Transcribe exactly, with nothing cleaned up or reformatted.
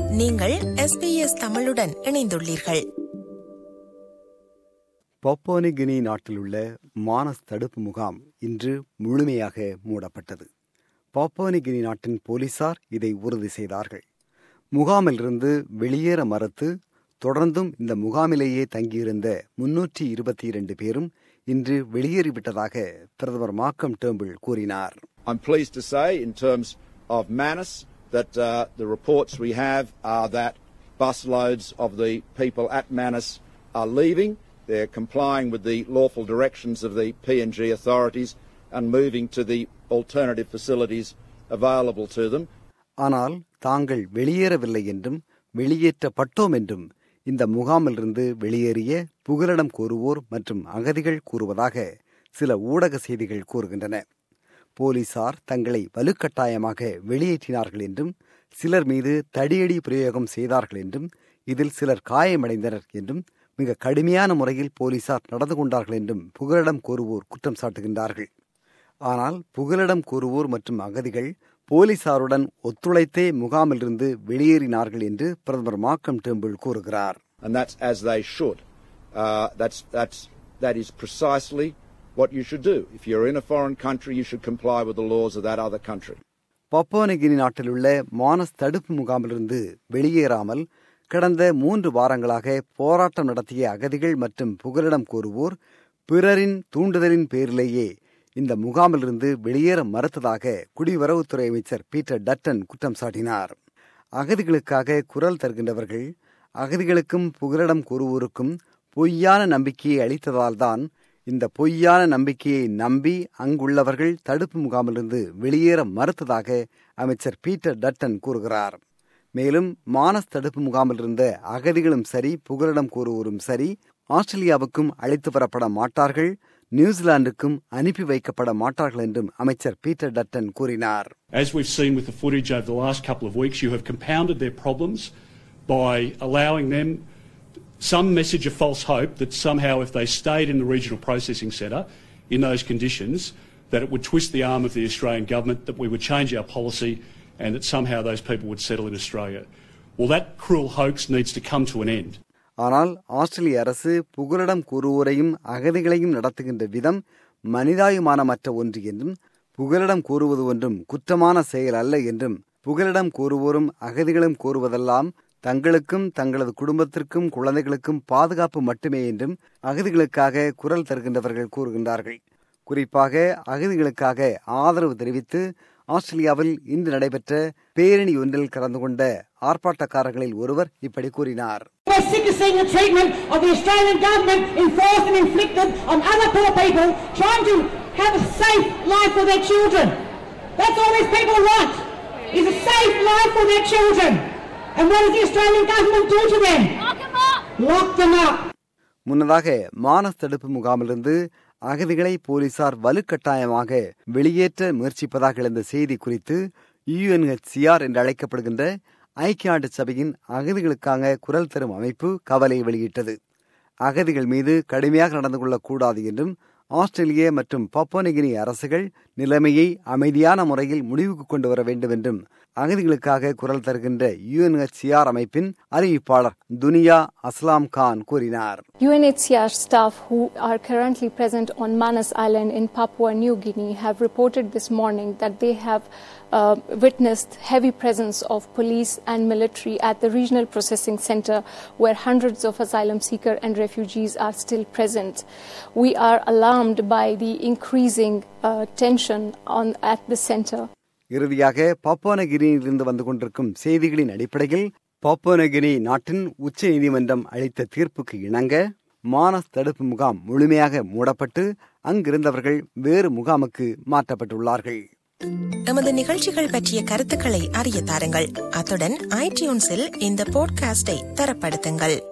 நீங்கள் S B S தமிழுடன் இணைந்துள்ளீர்கள். Papua New Guinea நாட்டில் உள்ள மானஸ் தடுப்பு முகாம் இன்று முழுமையாக மூடப்பட்டது. பப்புவா நியூ கினி நாட்டின் போலீசார் இதை உறுதி செய்தார்கள். முகாமிலிருந்து வெளியேற மறுத்து தொடர்ந்தும் இந்த முகாமிலேயே தங்கியிருந்த முன்னூற்றி இருபத்தி இரண்டு பேரும் இன்று வெளியேறிவிட்டதாக பிரதமர் மால்கம் டேர்ன்புல் கூறினார். I'm pleased to say in terms of Manus that uh, the reports we have are that busloads of the people at Manus are leaving. They're complying with the lawful directions of the P N G authorities and moving to the alternative facilities available to them. ஆனால் தாங்கள் வெளியேறவில்லை என்றும் வெளியேற்றப்பட்டோம் என்றும் இந்த முகாமிலிருந்து வெளியேறிய புகலிடம் கோருவோர் மற்றும் அகதிகள் கூறுவதாக சில ஊடக செய்திகள் கூறுகின்றன. போலீசார் தங்களை வலுக்கட்டாயமாக வெளியேற்றினார்கள் என்றும் சிலர் மீது தடியடி பிரயோகம் செய்தார்கள் என்றும் இதில் சிலர் காயமடைந்தனர் என்றும் மிக கடுமையான முறையில் போலீசார் நடந்து கொண்டார்கள் என்றும் புகலிடம் கோருவோர் குற்றம் சாட்டுகின்றார்கள். ஆனால் புகலிடம் கோருவோர் மற்றும் அகதிகள் போலீசாருடன் ஒத்துழைத்தே முகாமிலிருந்து வெளியேறினார்கள் என்று பிரதமர் மால்கம் டேர்ன்புல் கூறுகிறார். And that's as they should. Uh, that's that's that is precisely what you should do. If you're in a foreign country, you should comply with the laws of that other country. Papua New Guinea நாட்டில் உள்ள மானஸ் தடுப்பு முகாமிலிருந்து வெளியேறாமல் கடந்த மூன்று வாரங்களாக போராட்டம் நடத்திய அகதிகள் மற்றும் புகலிடம் கோருவோர் பிறரின் தூண்டுதலின் பேரிலேயே இந்த முகாமிலிருந்து வெளியேற மறுத்ததாக குடிவரவுத்துறை அமைச்சர் பீட்டர் டட்டன் குற்றம் சாட்டினார். அகதிகளுக்காக குரல் தருகின்றவர்கள் அகதிகளுக்கும் புகலிடம் கோருவோருக்கும் பொய்யான நம்பிக்கையை அளித்ததால்தான் இந்த பொய்யான நம்பிக்கையை நம்பி அங்குள்ளவர்கள் தடுப்பு முகாமிலிருந்து வெளியேற மறுத்ததாக அமைச்சர் பீட்டர் டட்டன் கூறுகிறார். மேலும் மானஸ் தடுப்பு முகாமில் இருந்த அகதிகளும் சரி புகலிடம் கோருவோரும் சரி ஆஸ்திரேலியாவுக்கும் அழைத்து வரப்பட மாட்டார்கள், நியூசிலாந்துக்கும் அனுப்பி வைக்கப்பட மாட்டார்கள் என்றும் அமைச்சர் பீட்டர் டட்டன் கூறினார். As we've seen with the footage over the last couple of weeks, you have compounded their problems by allowing them some message of false hope that somehow if they stayed in the regional processing centre in those conditions, that it would twist the arm of the Australian government, that we would change our policy and that somehow those people would settle in Australia. Well, that cruel hoax needs to come to an end. ஆனால் ஆஸ்திரேலிய அரசு புகலிடம் கூறுவோரையும் அகதிகளையும் நடத்துகின்ற விதம் மனிதாயுமானமற்ற ஒன்று என்றும் புகலிடம் கூறுவது ஒன்றும் குற்றமான செயல் அல்ல என்றும் புகலிடம் கூறுவோரும் அகதிகளும் கூறுவதெல்லாம் தங்களுக்கும் தங்களது குடும்பத்திற்கும் குழந்தைகளுக்கும் பாதுகாப்பு மட்டுமே என்றும் அகதிகளுக்காக குரல் தருகின்றவர்கள் கூறுகின்றார்கள். குறிப்பாக அகதிகளுக்காக ஆதரவு தெரிவித்து ஆஸ்திரேலியாவில் இன்று நடைபெற்ற பேரணி ஒன்றில் கலந்து கொண்ட ஆர்ப்பாட்டக்காரர்களில் ஒருவர் இப்படி கூறினார். முன்னதாக மானஸ் தடுப்பு முகாமிலிருந்து அகதிகளை போலீசார் வலுக்கட்டாயமாக வெளியேற்ற முயற்சிப்பதாக எழுந்த செய்தி குறித்து U N H C R என்று அழைக்கப்படுகின்ற ஐக்கிய நாட்டு சபையின் அகதிகளுக்காக குரல் தரும் அமைப்பு கவலை வெளியிட்டது. அகதிகள் மீது கடுமையாக நடந்து கொள்ளக்கூடாது என்றும் ஆஸ்திரேலிய மற்றும் பப்புவா நியூ கினி அரசுகள் நிலைமையை அமைதியான முறையில் முடிவுக்கு கொண்டு வர வேண்டும் என்றும் அகதிகளுக்காக குரல் தருகின்ற U N H C R அமைப்பின் அறிவிப்பாளர் துனியா அஸ்லாம் கான் கூறினார். U N H C R staff who are currently present on Manus Island in Papua New Guinea have reported this morning that they have uh, witnessed heavy presence of police and military at the regional processing center where hundreds of asylum seekers and refugees are still present. We are alarmed by the increasing uh, tension on at the center. இறுதியாக Papua New கினியிலிருந்து வந்து கொண்டிருக்கும் செய்திகளின் அடிப்படையில் Papua New Guinea நாட்டின் உச்ச நீதிமன்றம் அளித்த தீர்ப்புக்கு இணங்க மானஸ் தடுப்பு முகாம் முழுமையாக மூடப்பட்டு அங்கிருந்தவர்கள் வேறு முகாமுக்கு மாற்றப்பட்டுள்ளார்கள். எமது நிகழ்ச்சிகள் பற்றிய கருத்துக்களை அறிய தாருங்கள். அத்துடன் ஐடியூன்ஸில் இந்த பாட்காஸ்டை தரப்படுத்துங்கள்.